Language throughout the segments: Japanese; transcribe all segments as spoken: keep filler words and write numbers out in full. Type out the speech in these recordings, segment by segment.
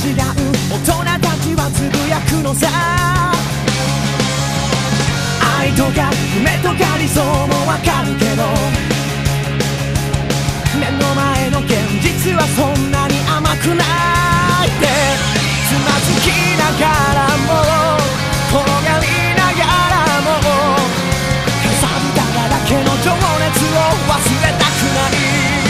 違う大人たちはつぶやくのさ。愛とか夢とか理想もわかるけど、目の前の現実はそんなに甘くないってつまずきながらも転がりながらもかさぶただらけの情熱を忘れたくない。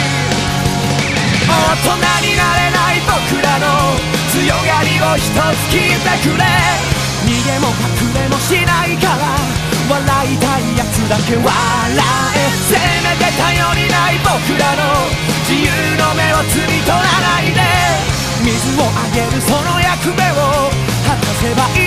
大人になれない僕らの強がりを一つ聞いてくれ。逃げも隠れもしないから笑いたいやつだけ笑え。せめて頼りない僕らの自由の目を摘み取らないで、水をあげるその役目を果たせばいい。